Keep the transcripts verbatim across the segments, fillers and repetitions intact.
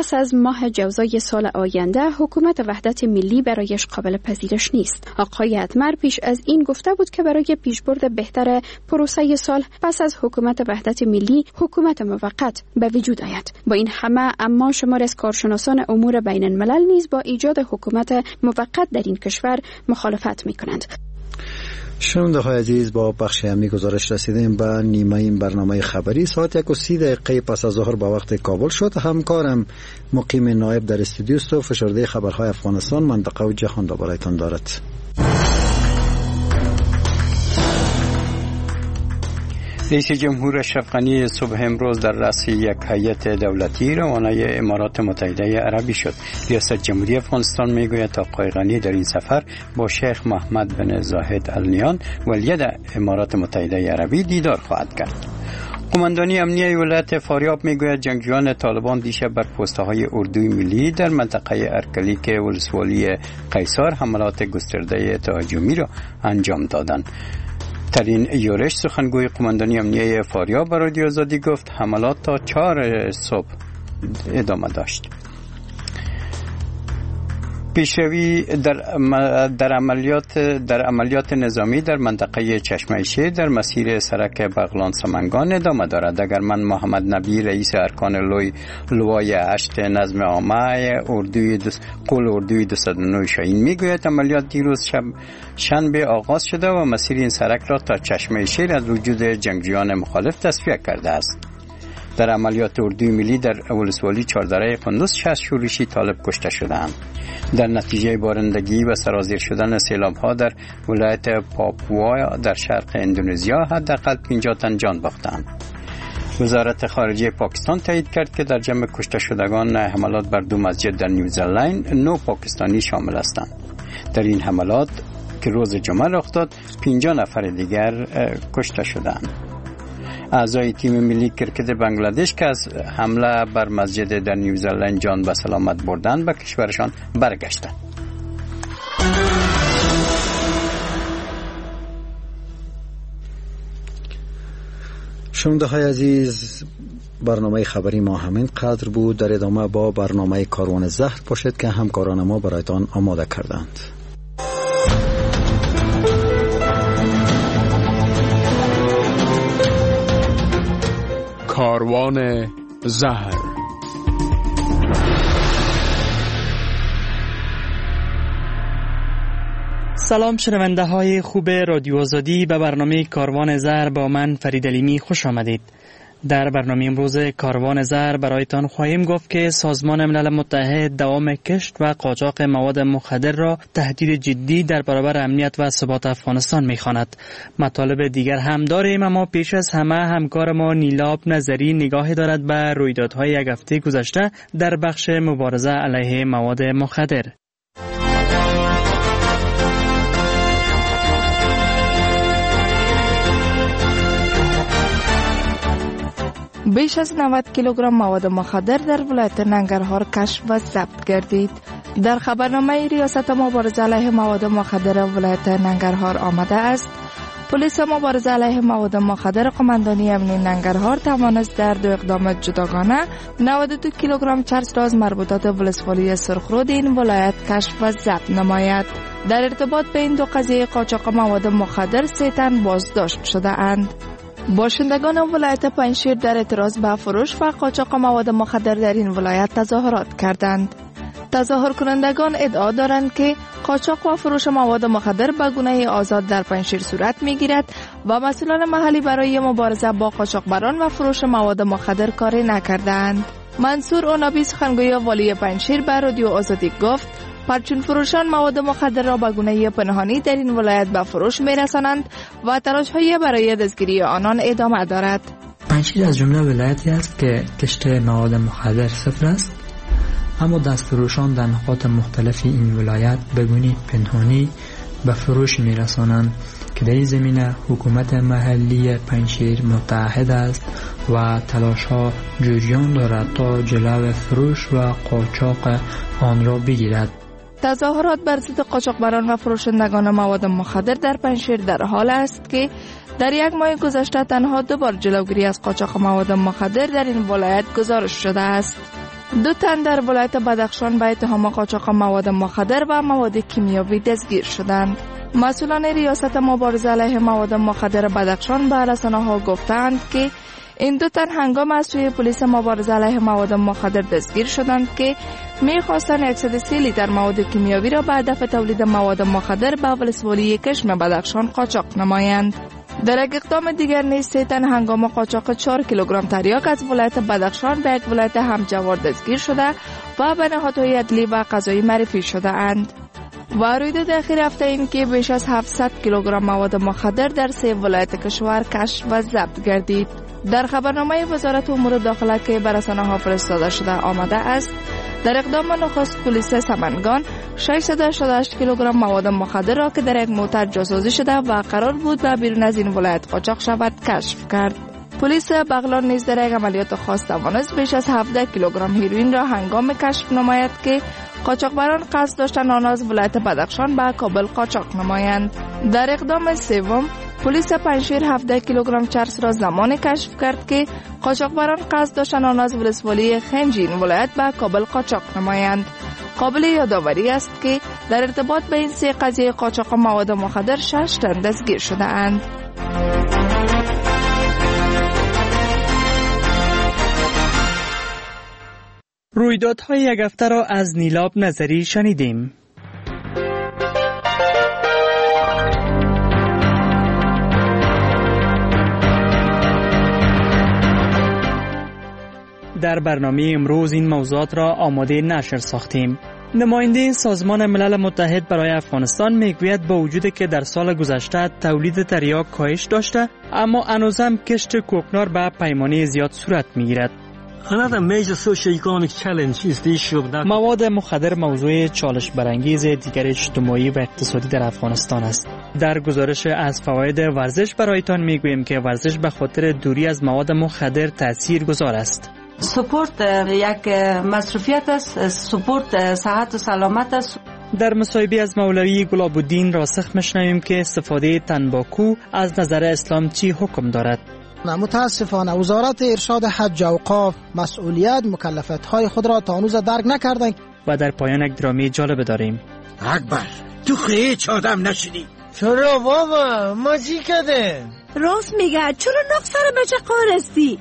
پس از ماه جوزای سال آینده حکومت وحدت ملی برایش قابل پذیرش نیست. آقای اتمر پیش از این گفته بود که برای پیشبرد بهتر پروسه سال پس از حکومت وحدت ملی حکومت موقت به وجود آید. با این همه اما شمار از کارشناسان امور بین الملل نیز با ایجاد حکومت موقت در این کشور مخالفت می کنند. شنونده های عزیز، با بخش امی گزارش رسیدیم به نیمه این برنامه خبری. ساعت یک و سی دقیقه پس از ظهر به وقت کابل شد. همکارم مقیم نایب در استودیو است و فشرده خبرهای افغانستان، منطقه و جهان را برایتان دارد. رئیس جمهور اشرف غنی صبح امروز در رأس یک هیئت دولتی روانه امارات متحده عربی شد. ریاست جمهوری افغانستان میگوید تا آقای غنی در این سفر با شیخ محمد بن زاید ال نهیان ولی امارات متحده عربی دیدار خواهد کرد. قماندانی امنیه ولایت فاریاب میگوید جنگجویان طالبان دیشب بر پست‌های اردوی ملی در منطقه ارکلیک ولسوالی قیصر حملات گسترده تهاجمی را انجام دادند. ترین یورش سخنگوی قماندانی امنیه فاریاب به رادیو آزادی گفت حملات تا چهار صبح ادامه داشت. پیشروی در در عملیات در عملیات نظامی در منطقه چشمه شیر در مسیر سرک بغلان سمنگان ادامه دارد. اگر من محمد نبی رئیس ارکان لوی لوای هشت نظم عامه اردوی قول اردوی دویست و نه شاهین میگوید عملیات دیروز شب شنبه آغاز شده و مسیر این سرک را تا چشمه شیر از وجود جنگجویان مخالف تصفیه کرده است. در عملیات اردوی ملی در ولسوالی چهاردره قندوز شصت شورشی طالب کشته شدند. در نتیجه بارندگی و سرازیر شدن سیلاب‌ها در ولایت پاپوا در شرق اندونزیا حداقل پنجاه تن جان باختند. وزارت خارجه پاکستان تایید کرد که در جمع کشته شدگان حملات بر دو مسجد در نیوزلند نه پاکستانی شامل هستند. در این حملات که روز جمعه رخ داد پنجاه نفر دیگر کشته شدند. اعضای تیم ملی کرکت بنگلادش که از حمله بر مسجد در نیوزلند جان به سلامت بردند به کشورشان برگشتند. شنونده های عزیز، برنامه خبری ما همین قدر بود. در ادامه با برنامه کاروان زهر باشید که همکاران ما برایتان آماده کردند. کاروان زهر. سلام شنونده های خوب رادیو آزادی، به برنامه کاروان زهر با من فرید علیمی خوش آمدید. در برنامه امروز کاروان زهر برایتان خواهیم گفت که سازمان ملل متحد دوام کشت و قاچاق مواد مخدر را تهدید جدی در برابر امنیت و ثبات افغانستان می‌خواند. مطالب دیگر هم داریم، اما پیش از همه همکار ما نیلاب نظری نگاهی دارد به رویدادهای یک هفته گذشته در بخش مبارزه علیه مواد مخدر. بیش از نود کیلوگرم مواد مخدر در ولایت ننگرهار کشف و ضبط گردید. در خبرنامه ریاست مبارزه علیه مواد مخدر ولایت ننگرهار آمده است پلیس مبارزه علیه مواد مخدر قماندانی امنیه ننگرهار توانست در دو اقدام جداگانه نود و دو کیلوگرم چرس را از مربوطات ولسوالی سرخرود این ولایت کشف و ضبط نماید. در ارتباط به این دو قضیه قاچاق مواد مخدر سه تن بازداشت شده اند. باشندگان ولایت پنجشیر در اعتراض به فروش و قاچاق مواد مخدر در این ولایت تظاهرات کردند. تظاهر کنندگان ادعا دارند که قاچاق و فروش مواد مخدر به گونه آزاد در پنجشیر صورت می‌گیرد و مسئولان محلی برای مبارزه با قاچاقبران و فروش مواد مخدر کاری نکردند. منصور اونابی سخنگوی والی پنجشیر به رادیو آزادی گفت پرچون فروشان مواد مخدر را به گونه پنهانی در این ولایت به فروش می‌رسانند و تلاش‌های برای دستگیری آنان ادامه دارد. پنجشیر از جمله ولایتی است که کشت مواد مخدر صفر است، اما دستفروشان در نقاط مختلف این ولایت به گونه پنهانی به فروش می‌رسانند که در این زمینه حکومت محلی پنجشیر متحد است و تلاش‌ها جریان دارد تا جلو فروش و قاچاق آن را بگیرد. تظاهرات بر ضد قاچاقبران و فروشندگان مواد مخدر در پنجشیر در حال است که در یک ماه گذشته تنها دو بار جلوگیری از قاچاق مواد مخدر در این ولایت گزارش شده است. دو تن در ولایت بدخشان به اتهام قاچاق مواد مخدر و مواد کیمیاوی دستگیر شدند. مسئولان ریاست مبارزه علیه مواد مخدر بدخشان به رسانه‌ها گفتند که این دو تن هنگام از سوی پلیس مبارزه علیه مواد مخدر دستگیر شدند که می‌خواستند صد و سی لیتر مواد کیمیاوی را به هدف تولید مواد مخدر به ولسوالی کشم بدخشان قاچاق نمایند. در یک اقدام دیگر نیز سه تن هنگام قاچاق چهار کیلوگرم تریاک از ولایت بدخشان به یک ولایت همجوار دستگیر شده و به نهادهای عدلی و قضایی معرفی شده اند. و رویداد اخیر هفته این که بیش از هفتصد کیلوگرم مواد مخدر در سه ولایت کشور کشف و ضبط گردید. در خبرنامه وزارت امور داخله که به رسانه‌ها فرستاده شده آمده است، در اقدام نخست پلیس سمنگان ششصد و هشتاد و هشت کیلوگرم مواد مخدر را که در یک موتر جاسازی شده و قرار بود به بیرون از این ولایت قاچاق شود کشف کرد. پلیس بغلان نیز در یک عملیات خاص توانست بیش از هفده کیلوگرم هیروئین را هنگام کشف نماید که قاچاقبران قصد داشتند آن از ولایت بدخشان به کابل قاچاق نمایند. در اقدام سوم پلیس پنجشیر هفده کیلوگرم چرس را زمان کشف کرد که قاچاقبران قصد داشتند آن از ولسوالی خنجین ولایت به کابل قاچاق نمایند. قابل یادآوری است که در ارتباط به این سه قضیه قاچاق مواد مخدر شش تن دستگیر شده اند. رویدادهای یک هفته را از نیلاب نظری شنیدیم. در برنامه امروز این موضوعات را آماده نشر ساختیم. نماینده سازمان ملل متحد برای افغانستان میگوید با وجودی که در سال گذشته تولید تریاک کاهش داشته، اما هنوزم کشت کوکنار به پیمانه زیاد صورت میگیرد. مواد مخدر موضوع چالش برانگیز دیگر اجتماعی و اقتصادی در افغانستان است. در گزارش از فواید ورزش برایتان میگوییم که ورزش به خاطر دوری از مواد مخدر تاثیرگذار است. سپورت یک مصروفیت است، سپورت صحت و سلامت است. در مصاحبه از مولوی گلاب الدین راسخ میشنویم که استفاده تنباکو از نظر اسلام چی حکم دارد. متاسفانه وزارت ارشاد حج و اوقاف مسئولیت مکلفیت‌های خود را تا هنوز درک نکردند. و در پایان یک درامی جالب داریم. اکبر تو هیچ آدم نشدی. چرا بابا ما چی کردیم؟ راست میگه، چرا نقص سر بچه قارستی؟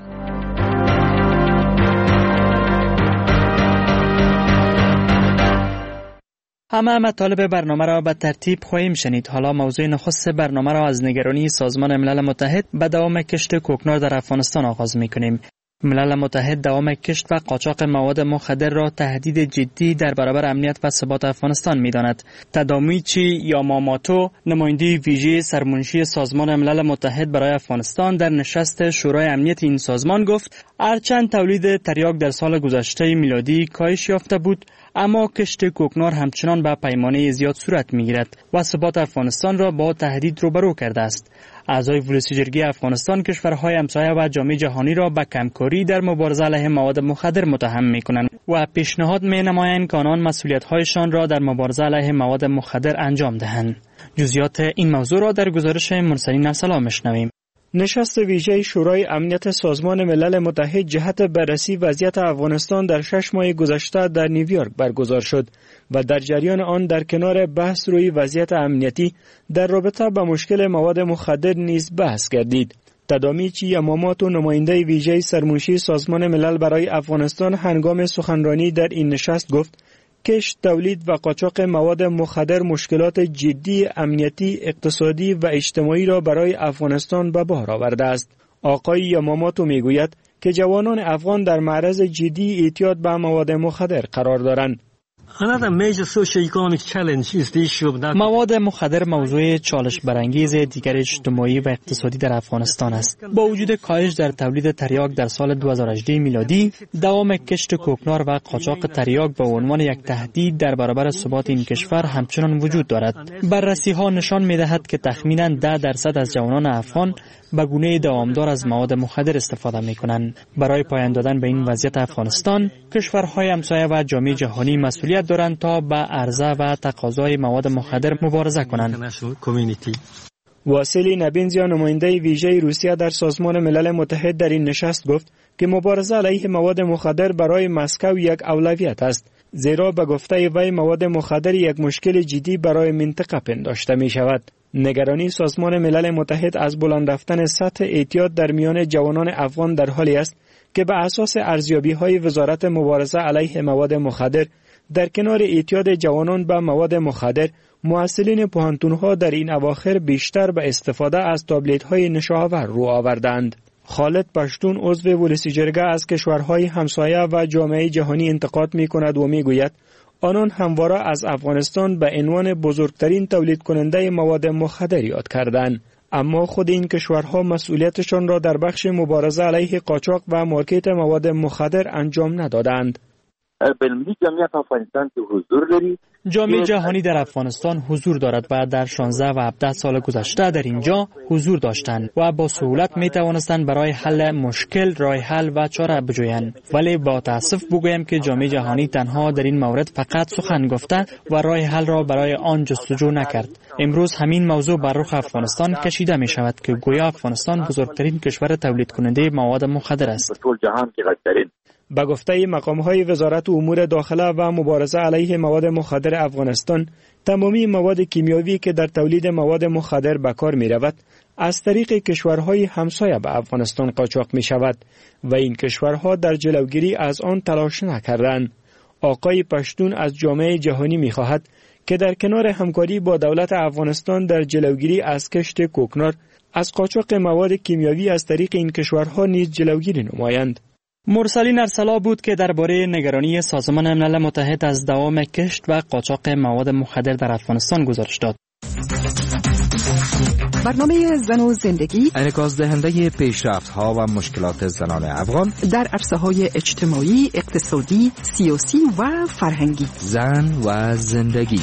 همه مطالب برنامه را به ترتیب خواهیم شنید. حالا موضوع نخست برنامه را از نگرانی سازمان ملل متحد به دوام کشت کوکنار در افغانستان آغاز می‌کنیم. ملل متحد دوام کشت و قاچاق مواد مخدر را تهدید جدی در برابر امنیت و ثبات افغانستان می‌داند. تادامیچی یاماماتو، نماینده ویژه سرمنشی سازمان ملل متحد برای افغانستان، در نشست شورای امنیت این سازمان گفت هرچند تولید تریاک در سال گذشته میلادی کاهش یافته بود، اما کشت کوکنار همچنان به پیمانه زیاد صورت می‌گیرد و ثبات افغانستان را با تهدید روبرو کرده است. اعضای ولسی جرگه افغانستان کشورهای همسایه و جامعه جهانی را به کمکاری در مبارزه علیه مواد مخدر متهم می‌کنند و پیشنهاد می‌نمایند که آنان مسئولیت‌هایشان را در مبارزه علیه مواد مخدر انجام دهند. جزئیات این موضوع را در گزارش مرسلی نرسلا می‌شنویم. نشست ویژه شورای امنیت سازمان ملل متحد جهت بررسی وضعیت افغانستان در شش ماه گذشته در نیویورک برگزار شد و در جریان آن در کنار بحث روی وضعیت امنیتی در رابطه با مشکل مواد مخدر نیز بحث گردید. تادامیچی یاماماتو، نماینده ویژه سرمنشی سازمان ملل برای افغانستان، هنگام سخنرانی در این نشست گفت کشت، تولید و قاچاق مواد مخدر مشکلات جدی امنیتی، اقتصادی و اجتماعی را برای افغانستان به بار آورده است. آقای یاماماتو میگوید که جوانان افغان در معرض جدی اعتیاد به مواد مخدر قرار دارند. مواد مخدر موضوع چالش برانگیز دیگر اجتماعی و اقتصادی در افغانستان است. با وجود کاهش در تولید تریاک در سال دو هزار و هجده میلادی، دوام کشت کوکنار و قاچاق تریاک به عنوان یک تهدید در برابر ثبات این کشور همچنان وجود دارد. بررسی ها نشان می‌دهد که تخمیناً ده درصد از جوانان افغان به گونه دوامدار از مواد مخدر استفاده می‌کنند. برای پایان دادن به این وضعیت افغانستان، کشورهای همسایه و جامعه جهانی مسئولیت دارند تا با عرضه و تقاضای مواد مخدر مبارزه کنند. واسیلی نبینزیا، نماینده ویژه روسیه در سازمان ملل متحد، در این نشست گفت که مبارزه علیه مواد مخدر برای مسکو یک اولویت است، زیرا به گفته وی مواد مخدر یک مشکل جدی برای منطقه پنداشته می شود. نگرانی سازمان ملل متحد از بلند رفتن سطح اعتیاد در میان جوانان افغان در حالی است که به اساس ارزیابی‌های وزارت مبارزه علیه مواد مخدر در کنار اعتیاد جوانان به مواد مخدر، مؤثرین پوهنتون‌ها در این اواخر بیشتر به استفاده از تابلت‌های نشاور رو آوردند. خالد پشتون عضو ولسی جرگه از کشورهای همسایه و جامعه جهانی انتقاد می‌کند و می‌گوید آنان همواره از افغانستان به عنوان بزرگترین تولید کننده مواد مخدر یاد کردند، اما خود این کشورها مسئولیتشان را در بخش مبارزه علیه قاچاق و مارکت مواد مخدر انجام ندادند. بالملی جمعیت افغانستان که حضور داری، جامعه جهانی در افغانستان حضور دارد و در شانزده و هفده سال گذشته در اینجا حضور داشتند و با سهولت می توانستند برای حل مشکل راه حل و چاره بجویند، ولی با تاسف بگویم که جامعه جهانی تنها در این مورد فقط سخن گفته و راه حل را برای آن جستجو نکرد. امروز همین موضوع بر رخ افغانستان کشیده می شود که گویا افغانستان بزرگترین کشور تولید کننده مواد مخدر است. به گفته مقام‌های وزارت امور داخله و مبارزه علیه مواد مخدر افغانستان، تمامی مواد کیمیاوی که در تولید مواد مخدر به کار می‌رود از طریق کشورهای همسایه به افغانستان قاچاق می‌شود و این کشورها در جلوگیری از آن تلاش نکردند. آقای پشتون از جامعه جهانی می‌خواهد که در کنار همکاری با دولت افغانستان در جلوگیری از کشت کوکنار از قاچاق مواد کیمیاوی از طریق این کشورها نیز جلوگیری نمایند. مرسلین ارسلا بود که درباره نگرانی سازمان ملل متحد از دوام کشت و قاچاق مواد مخدر در افغانستان گزارش داد. برنامه زن و زندگی انعکاس دهنده پیشرفت‌ها و مشکلات زنان افغان در عرصه‌های اجتماعی، اقتصادی، سیاسی و فرهنگی. زن و زندگی.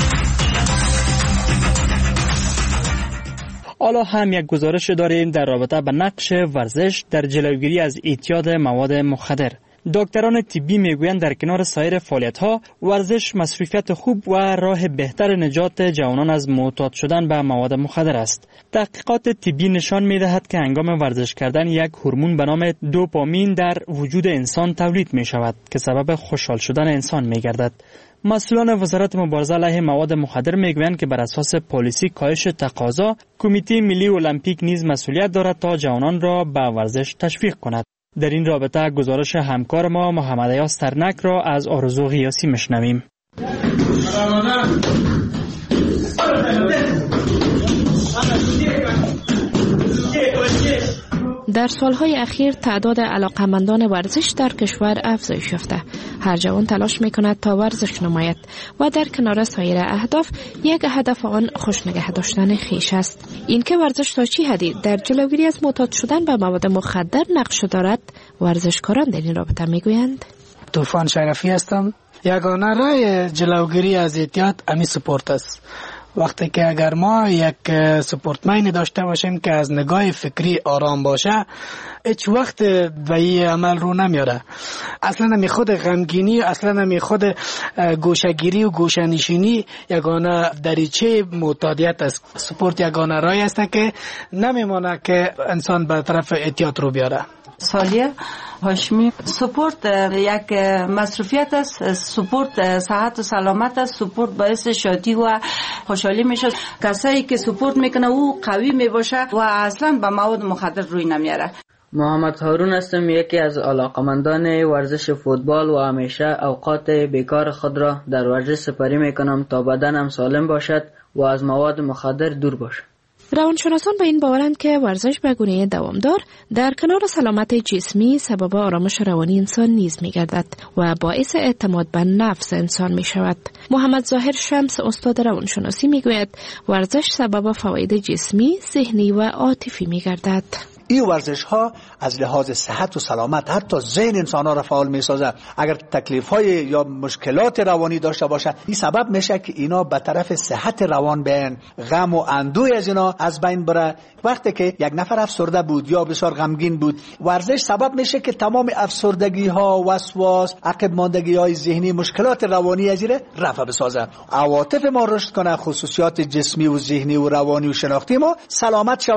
حالا هم یک گزارش داریم در رابطه با نقش ورزش در جلوگیری از اعتیاد مواد مخدر. دکتران طبی میگویند در کنار سایر فعالیت‌ها ورزش مصروفیت خوب و راه بهتر نجات جوانان از معتاد شدن به مواد مخدر است. تحقیقات طبی نشان می‌دهد که هنگام ورزش کردن یک هورمون به نام دوپامین در وجود انسان تولید می‌شود که سبب خوشحال شدن انسان می‌گردد. مسئولان وزارت مبارزه علیه مواد مخدر میگویند که بر اساس پالیسی کاهش تقاضا، کمیته ملی المپیک نیز مسئولیت دارد تا جوانان را به ورزش تشویق کند. در این رابطه گزارش همکار ما محمد ایاز ترنک را از آرزو غیاسی مشنویم. در سالهای اخیر تعداد علاقمندان ورزش در کشور افزایش یافته. هر جوان تلاش میکند تا ورزش نماید و در کنار سایر اهداف یک هدف آن خوش نگه داشتن خویش است. اینکه ورزش تا چه حدی در جلوگیری از معتاد شدن به مواد مخدر نقش دارد، ورزشکاران در این رابطه میگویند. طوفان شرفی هستم. یگانه راه جلوگیری از اعتیاد همین سپورت است. وقتی که اگر ما یک سپورتمن داشته باشیم که از نگاه فکری آرام باشه، هیچ وقت به این عمل رو نمیاره. اصلا نمی خود غمگینی، اصلا نمی خود گوشهگیری و گوشه‌نشینی یگانه دریچه معتادیت است. سپورت یگانه راهی است که نمیمونه که انسان به طرف اعتیاد رو بیاره. سالیه هاشمی، سپورت یک مصروفیت است. سپورت صحت و سلامت است. سپورت باعث شادی و خوشحالی میشه. کسایی که سپورت میکنه او قوی میباشه و اصلا به مواد مخدر روی نمیاره. محمد هارون هستم، یکی از علاقمندان ورزش فوتبال و همیشه اوقات بیکار خود را در ورزش سپری میکنم تا بدنم سالم باشد و از مواد مخدر دور باشد. روانشناسان به این باورند که ورزش به گونه دوامدار در کنار سلامت جسمی سبب آرامش روانی انسان نیز می‌گردد و باعث اعتماد به نفس انسان می‌شود. محمد ظاهر شمس، استاد روانشناسی، می‌گوید ورزش سبب فواید جسمی، ذهنی و عاطفی می‌گردد. این ورزش ها از لحاظ صحت و سلامت حتی ذهن انسان ها را فعال می سازه. اگر تکلیف های یا مشکلات روانی داشته باشه، این سبب میشه که اینا به طرف صحت روان بیان، غم و اندوه از اینا از بین بره. وقتی که یک نفر افسرده بود یا بسیار غمگین بود، ورزش سبب میشه که تمام افسردگی ها، وسواس، عقب ماندگی های ذهنی، مشکلات روانی از ایره رفع بسازه، عواطف ما رشد کنه، خصوصیات جسمی و ذهنی و روانی و شناختی ما سلامت شوه.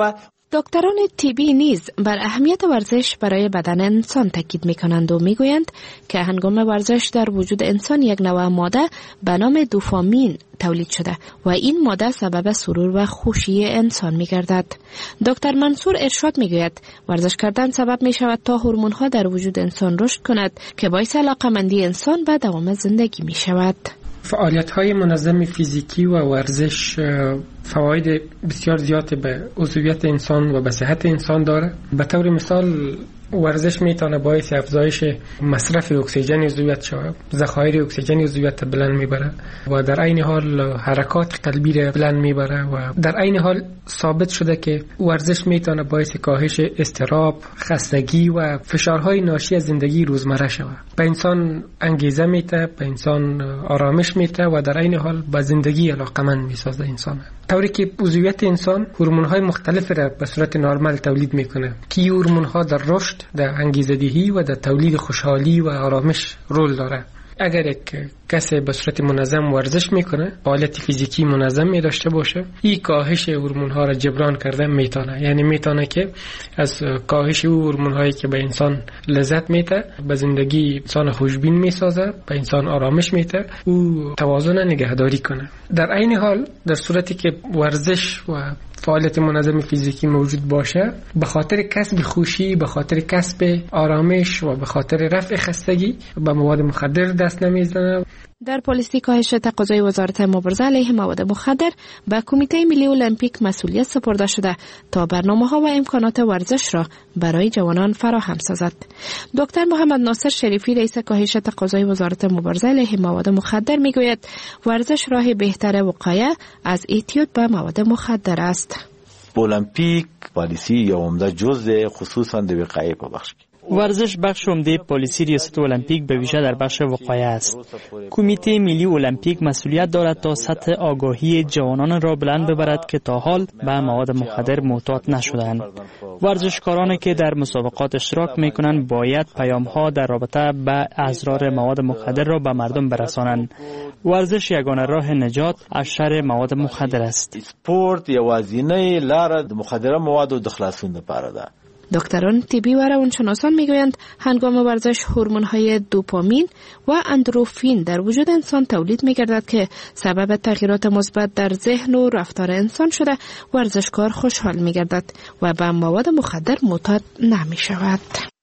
دکتران طبی نیز بر اهمیت ورزش برای بدن انسان تاکید می‌کنند و می‌گویند که هنگام ورزش در وجود انسان یک نوع ماده به نام دوپامین تولید شده و این ماده سبب سرور و خوشی انسان می‌گردد. دکتر منصور ارشاد می‌گوید ورزش کردن سبب می‌شود تا هورمون‌ها در وجود انسان رشد کند که باعث علاقه‌مندی انسان به دوام زندگی می‌شود. فعالیت‌های منظم فیزیکی و ورزش فواید بسیار زیاد به عضویت انسان و به صحت انسان داره. به طور مثال ورزش میتونه باعث افزایش مصرف اکسیژن عضویت شود، ذخایر اکسیژن عضویت بلند میبره و در عین حال حرکات قلبی را بلند میبره و در عین حال ثابت شده که ورزش میتونه باعث کاهش اضطراب، خستگی و فشارهای ناشی از زندگی روزمره شود. به انسان انگیزه میده، به انسان آرامش میده و در عین حال به زندگی علاقمند میسازه انسان. طوری که عضویت انسان هورمون‌های مختلف را به صورت نرمال تولید میکنه که این هورمون‌ها در رشد، در انگیزه‌دهی و در تولید خوشحالی و آرامش رول داره. اگر یک کسی به صورت منظم ورزش میکنه، فعالیت فیزیکی منظم می داشته باشه، این کاهش هورمون ها را جبران کرده میتونه. یعنی میتونه که از کاهش او هورمون هایی که به انسان لذت میده، به زندگی انسان خوشبین میسازه، به انسان آرامش میده، او توازن نگهداری کنه. در عین حال در صورتی که ورزش و فعالیت منظم فیزیکی موجود باشه، به خاطر کسب خوشی، به خاطر کسب آرامش و به خاطر رفع خستگی به مواد مخدر دست نمیزنه. در پالیسی کاهش تقاضای وزارت مبارزه علیه مواد مخدر به کمیته ملی المپیک مسئولیت سپرده شده تا برنامه‌ها و امکانات ورزش را برای جوانان فراهم سازد. دکتر محمد ناصر شریفی رئیس کاهش تقاضای وزارت مبارزه علیه مواد مخدر میگوید ورزش راه بهتر وقایه از اعتیاد به مواد مخدر است. المپیک پالیسی یا عمده جزء خصوصا د وقایه په بخش ورزش بخش عمده پالیسی ریاست المپیک به ویژه در بخش وقایه است. کمیته ملی المپیک مسئولیت دارد تا سطح آگاهی جوانان را بلند ببرد که تا حال به مواد مخدر معتاد نشدند. ورزشکارانی که در مسابقات اشتراک میکنند باید پیام‌ها در رابطه با اضرار مواد مخدر را به مردم برسانند. ورزش یگانه راه نجات از شر مواد مخدر است. سپورت یوازینی لار د مخدره موادو د خلاصون لپاره ده. دکتران طبی و روانشناسان میگویند هنگام ورزش هورمون‌های دوپامین و اندروفین در وجود انسان تولید می‌گردد که سبب تغییرات مثبت در ذهن و رفتار انسان شده ورزشکار خوشحال می‌گردد و به مواد مخدر معتاد نمی‌شود.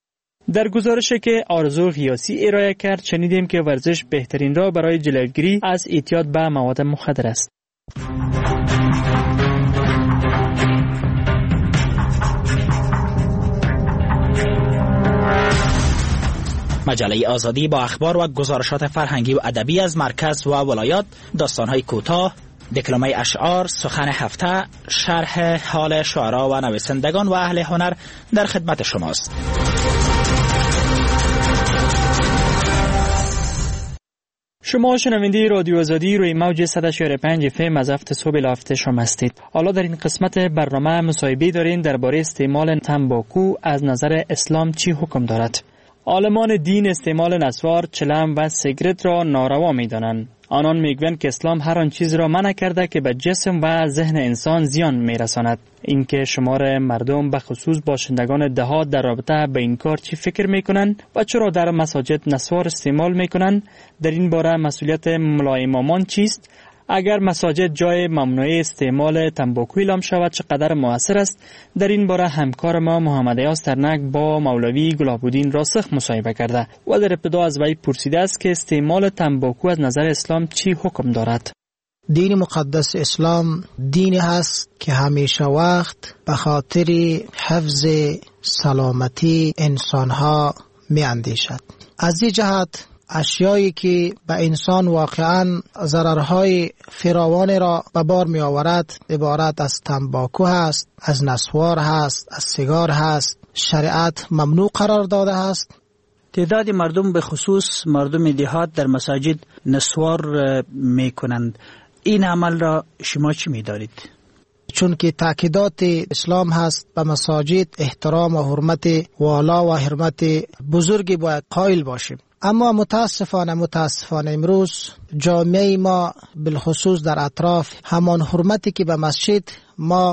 در گزارشی که آرزو غیاسی ارائه کرد شنیدیم که ورزش بهترین راه برای جلوگیری از اعتیاد به مواد مخدر است. مجله آزادی با اخبار و گزارشات فرهنگی و ادبی از مرکز و ولایات، داستان‌های کوتاه، دکلمه اشعار، سخن هفته، شرح حال شعرا و نویسندگان و اهل هنر در خدمت شماست. شما شنونده رادیو آزادی روی موج صد و چهار و پنج اف ام از هفت صبح الی هفت شام هستید. حالا در این قسمت برنامه مصاحبه داریم درباره استعمال تنباکو از نظر اسلام چی حکم دارد. عالمان دین استعمال نسوار، چلم و سیگرت را ناروا می‌دانند. آنان میگویند که اسلام هر آن چیز را منع کرده که به جسم و ذهن انسان زیان میرساند. اینکه شمار مردم به خصوص باشندگان دهات در رابطه به این کار چی فکر میکنند و چرا در مساجد نسوار استعمال میکنند، در این باره مسئولیت ملای امامان چیست؟ اگر مساجد جای ممنوع استعمال تنباکو اعلام شود چقدر مؤثر است؟ در این باره همکار ما محمد ایاز ترنک با مولوی گلاب‌الدین راسخ مصاحبه کرده و در ابتدا از وی پرسیده است که استعمال تنباکو از نظر اسلام چی حکم دارد؟ دین مقدس اسلام دینی هست که همیشه وقت به خاطر حفظ سلامتی انسانها می اندیشد. از این جهت اشیایی که به انسان واقعا ضررهای فراوان را به بار می آورد عبارت از تنباکو هست، از نسوار هست، از سیگار هست. شریعت ممنوع قرار داده است. تعداد مردم به خصوص مردم دهات در مساجد نسوار می کنند. این عمل را شما چی می دارید؟ چون که تاکیدات اسلام هست به مساجد احترام و حرمت والا و حرمت بزرگی باید قائل باشیم. اما متاسفانه متاسفانه امروز جامعه ما بالخصوص در اطراف همان حرمتی که به مسجد ما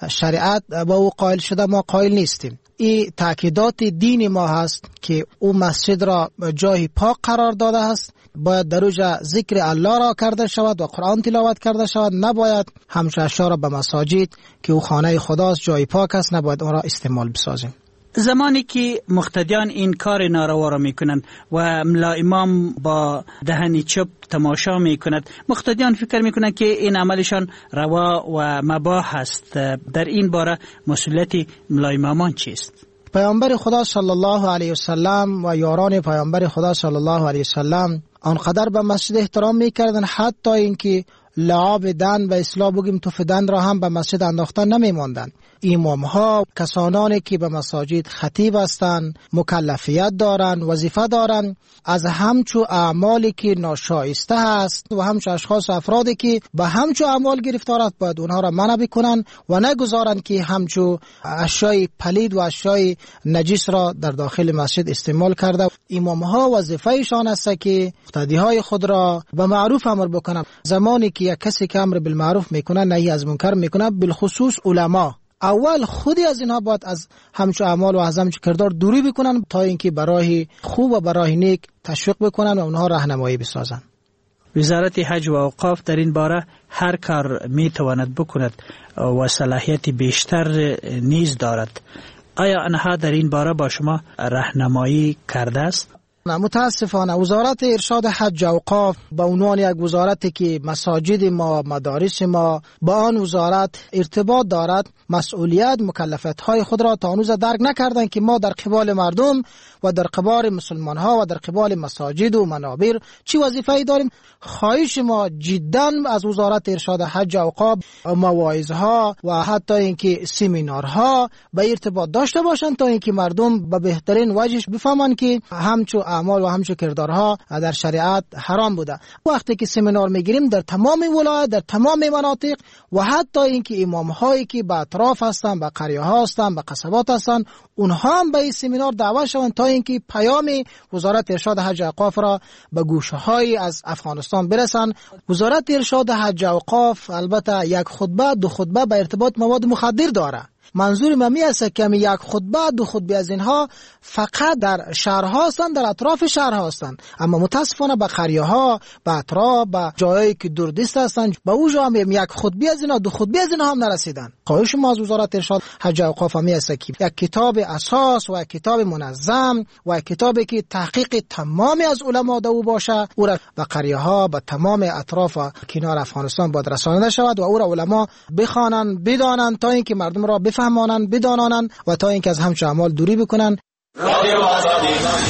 شریعت با او قائل شده ما قائل نیستیم. این تاکیدات دین ما هست که او مسجد را جای پاک قرار داده است، باید در اوجا ذکر الله را کرده شود و قرآن تلاوت کرده شود، نباید همچه اشیاء را به مساجد که او خانه خداست جای پاک است نباید آن را استعمال بسازیم. زمانی که مقتدیان این کار ناروا را میکنند و ملا امام با دهنی چپ تماشا میکند، مقتدیان فکر میکنند که این عملشان روا و مباح است. در این باره مسئولیت ملا امامان چیست؟ پیامبر خدا صلی الله علیه وسلم و یاران پیامبر خدا صلی الله علیه وسلم آنقدر به مسجد احترام میکردن حتی اینکه لعاب دن و اصلاح بگیم توف دن را هم به مسجد انداختن نمیماندن. امام ها کسانانی که به مساجد خطیب هستند، مکلفیت دارند، وظیفه دارند، از همچو اعمالی که ناشایسته است و همچو اشخاص و افرادی که به همچو اعمال گرفتار است باید اونها را منع بکنند و نگذارند که همچو اشیاء پلید و اشیاء نجس را در داخل مسجد استعمال کرده. امام ها وظیفه ایشان است که مقتدی های خود را به معروف امر بکنند. زمانی که یک کسی که امر بالمعروف میکنه نهی از منکر میکنه، بالخصوص علما اول خودی از اینها باید از همچو اعمال و از همچو کردار دوری بکنن تا اینکه برای خوب و برای نیک تشویق بکنن و اونها راهنمایی بسازن. وزارت حج و اوقاف در این باره هر کار میتواند بکند و صلاحیت بیشتر نیز دارد. آیا آنها در این باره با شما راهنمایی کرده است؟ متاسفانه وزارت ارشاد حج و اوقاف به عنوان یک وزارتی که مساجد ما، مدارس ما با آن وزارت ارتباط دارد، مسئولیت مکلفیت های خود را تا هنوز درک نکردند که ما در قبال مردم و در قبال مسلمان ها و در قبال مساجد و منابر چی وظیفه‌ای داریم. خواهش ما جدا از وزارت ارشاد حج و اوقاف مواعظ ها و حتی اینکه سمینارها به ارتباط داشته باشند تا اینکه مردم به بهترین وجهش بفهمند که همچو اعمال و همچو کردارها در شریعت حرام بوده. وقتی که سمینار میگیریم در تمام ولایت، در تمام مناطق و حتی اینکه امام هایی که به اطراف هستند، به قریه ها هستند، به قصبات هستند، اونها هم به این سمینار دعوت شوند تا اینکه پیام وزارت ارشاد حج و اوقاف را به گوشه های از افغانستان برسند. وزارت ارشاد حج و اوقاف البته یک خطبه دو خطبه به ارتباط مواد مخدر داره. منظور من می است که یک خطبه دو خطبه از اینها فقط در شهرها هستند، در اطراف شهرها هستند، اما متاسفانه به قریه ها، به اطراف، به جایی که دوردست هستند به اونجا هم یک خطبه از اینها دو خطبه از اینها هم نرسیدن. خواهش ما از وزارت ارشاد حج و اوقاف می است که یک کتاب اساس و یک کتاب منظم و یک کتابی که تحقیق تمام از علما در او باشه، او را به قریه ها، به تمام اطراف و کنار افغانستان باید رسانیده شود و او را علما بخوانند، بدانند تا اینکه مردم را بفهمانند، بدانانند و تا اینکه از همچه اعمال دوری بکنند. رادیو آزادی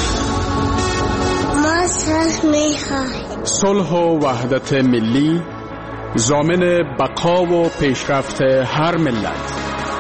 ما صلح میخواهیم. صلح و وحدت ملی ضامن بقا و پیشرفت هر ملت.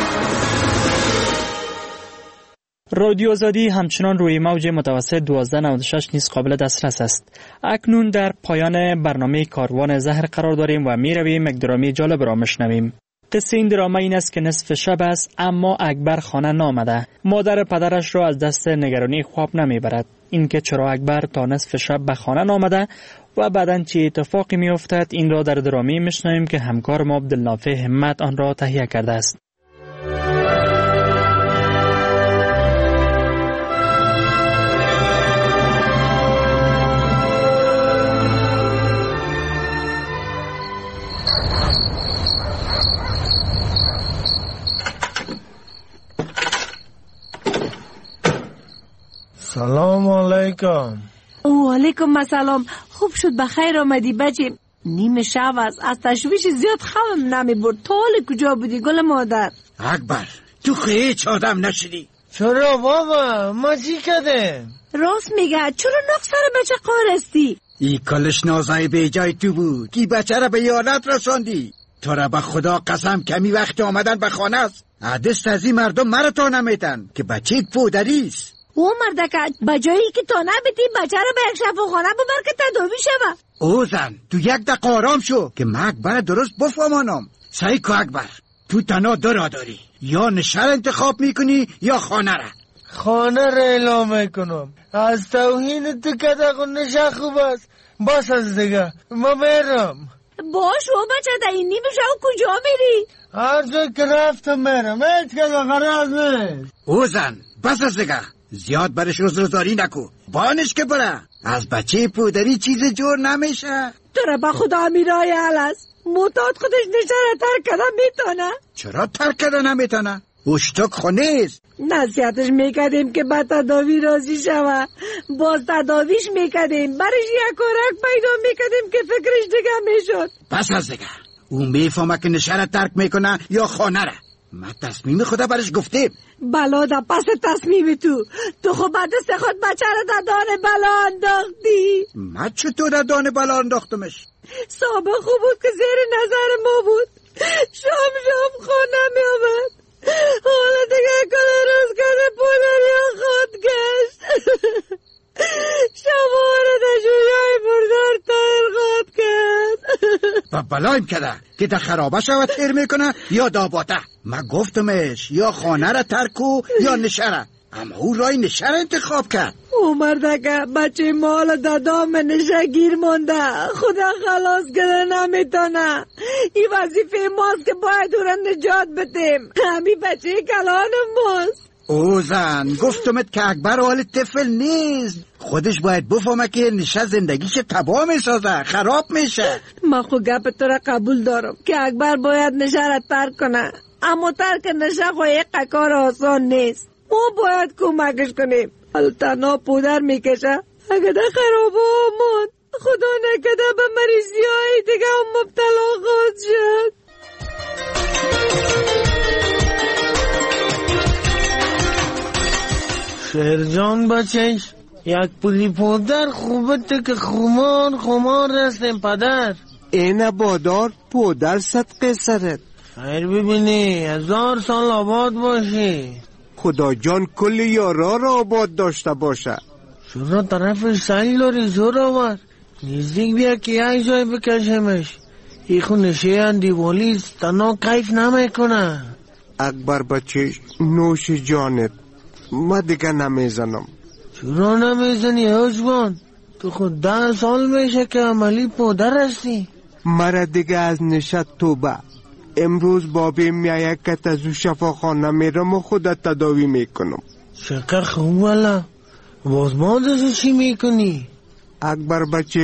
رادیو آزادی همچنان روی موج متوسط دوازده نود و شش نیز قابل دسترس است. اکنون در پایان برنامه کاروان زهر قرار داریم و می رویم یک درامی جالب را مشنویم. قصه این دراما این است که نصف شب است اما اکبر خانه نامده. مادر پدرش را از دست نگرانی خواب نمی برد. این که چرا اکبر تا نصف شب به خانه نامده و بعداً چه اتفاقی می افتد این را در درامی مشنویم که همکار ما عبدالنافع همت آن را تهیه کرده است. سلام علیکم. و علیکم السلام. خوب شد بخیر آمدی بچه. نیم شب است، از تشویش زیاد خوابم نمی برد. تا حال کجا بودی گل مادر؟ اکبر تو هیچ آدم نشدی. چرا بابا ما چی کردیم؟ راست میگه، چرا نق سر بچه قارستی؟ ای کلش نازای به جای تو بود کی بچه را به یالت رساندی. تو را به خدا قسم کمی وقت آمدن به خانه است. عدست از این مردم مرا تا نمیتن که بچه پودریست. او مردکه بجایی که تا نبیدی بچه را به یک شفاخانه ببر که تداوی شود. او زن تو یک دقیقه آرام شو که من اکبر درست بفهمانم. سعی کو اکبر، تو تنها دو را داری، یا نشر انتخاب میکنی یا خانه را. خانه را اعلام میکنم. از توهین تو کدق و نشه خوب است. باس از دیگه ما میرم. باش و بچه در این نیمه شو کجا میری؟ هر جا که رفتم میرم هیچ که غرض نیست. او زن بس از دیگه زیاد برش روزروزاری نکو. بانش که بره از بچه پودری چیز جور نمیشه. تو را با خدا میرای حل است. معتاد خودش نشاره ترک کده میتونه. چرا ترک کده نمیتونه؟ اشتک خونیست. نصیحتش میکردیم که با تداوی راضی شوه. باز تداویش میکردیم برش یک کارک پیدا میکردیم که فکرش دیگه میشد. پس از دیگه او میفهمه که نشره ترک میکنه یا خانه را. من تصمیم خدا برش گفتیم. بلا دا پس تصمیم تو تو خب بعد دست خود بچه را دا دان بلا انداختی. من چطور دا دان بلا انداختمش؟ سابق خوب بود که زیر نظر ما بود. شام شام خانه می آمد. حالا دیگه کل روز کرده پودری خود گشت. شما را دا جویای بردار تایر خود کرد. و بلایم کده که دا خرابه شود تیر میکنه یا داباته. من گفتمش یا خانه را ترکو یا نشره، اما او رای نشره انتخاب کرد. او مردکه بچه مال دادام نشه گیر مانده. خدا خلاص کرده نمیتونه. این وظیفه ماست که باید او را نجات بدیم. همین بچه کلان ماست. او زن گفتمت که اکبر حال طفل نیست. خودش باید بفهمه که نشه زندگیش تباه میسازه، خراب میشه. من خود گپ تو را قبول دارم که اکبر باید نشه را ترک کنه، اما ترک نشه خود یک کار آسان نیست. ما باید کمکش کنیم. التنا پودر میکشه اگه ده خرابه آمد خدا نکده به مریضی های دیگه هم مبتلا خود شد. شیرجان بچهش یک پولی پودر خوبته که خمار خمار رستیم پدر. اینه بادار پودر صدقه سرت. خیر ببینی هزار سال آباد باشی. خدا جان کل یارا را آباد داشته باشه. چرا طرف سیل داری زور آور؟ نزدیک بیا که یک جای بکشمش. ای خو نشه اندیوالیست تنها کیف نمی کنه. اکبر بچه نوش جانت، ما دیگه نمیزنم. چرا نمیزنی حجبان؟ تو خود ده سال میشه که عملی پودر هستی. مرا دیگه از نشد توبه. امروز بابی میایه که تزو شفاخانه میرم و خودت تداوی میکنم. چقدر خوب والا. باز مادرشو چی میکنی؟ اکبر بچه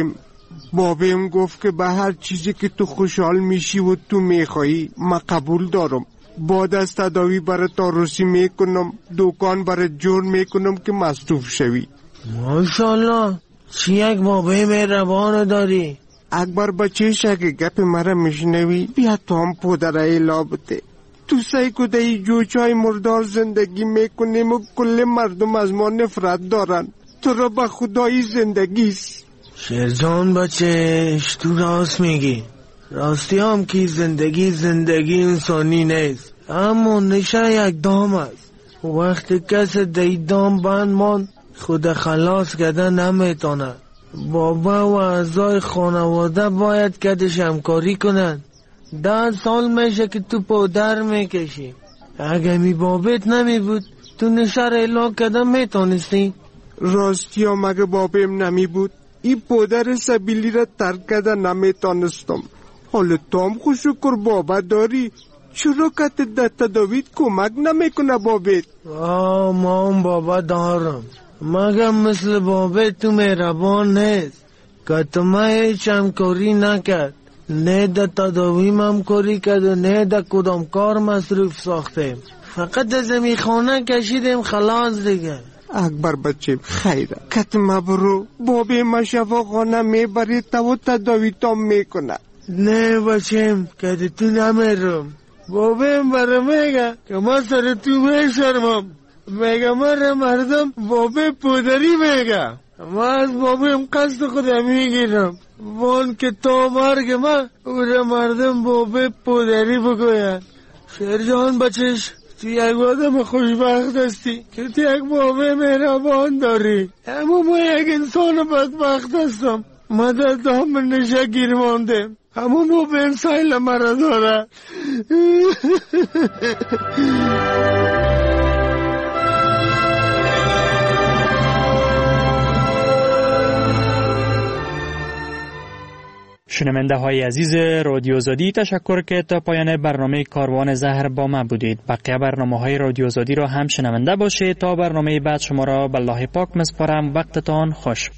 بابیم گفت که به هر چیزی که تو خوشحال میشی و تو میخوایی ما قبول دارم. بعد از تداوی برای تاروسی میکنم، دکان برای جور میکنم که مصروف شوی. ماشاءالله چی یک بابه مهربان داری. اکبر بچه شکه گپ مرا میشنوی بیا تو هم پودرهای لابته. تو سعی کده ای جوچای مردار زندگی میکنیم و کل مردم از ما نفرت دارن. تو را به خدایی زندگیست. شیرجان بچه تو راست میگی. راستی هم که زندگی زندگی انسانی نیست، اما نشه یک دام است. وقتی کس دی دام بند مان خود خلاص کده نمیتونه. بابا و اعضای خانواده باید کدش همکاری کنن. ده سال میشه که تو پودر میکشی. اگه می بابت نمی بود تو نشه را اعلان کده میتونستی. راستی هم اگه بابیم نمی بود این پودر سبیلی را ترک کده نمیتونستم. حالا تو هم خوشکر بابا داری، چرا کت ده تداویت کمک نمیکنه بابت؟ آه ما هم بابا دارم، مگه مثل بابت تو مهربان نیست که تو ما هیچ همکاری نکرد. نه ده تداوی همکاری کرد و نه ده کدام کار مصروف ساختیم. فقط از امی خانه کشیدیم خلاص دیگه. اکبر بچه خیره کت ما برو بابی ما شفا خانه میبری تا و تداوی تام میکنه. نه بچیم که تو نمیرم. بابیم برای میگه که ما سر تو میشرمم. میگه من مردم بابی پودری میگه. ما از بابیم قصد خودم میگیرم وان که تا مرگ ما او را مردم بابی پودری بگوید. شیرجان بچش تو یک آدم خوشبخت هستی که تو یک بابی مهربان داری، اما ما یک انسان بدبخت هستم. ما در دام نشه گیر ماندیم، اما ما به انسان مرا داره. شنونده های عزیز رادیو آزادی، تشکر که تا پایان برنامه کاروان زهر با ما بودید. بقیه برنامه های رادیو آزادی را هم شنونده باشید. تا برنامه بعد شما را به الله پاک میسپارم. وقتتان خوش.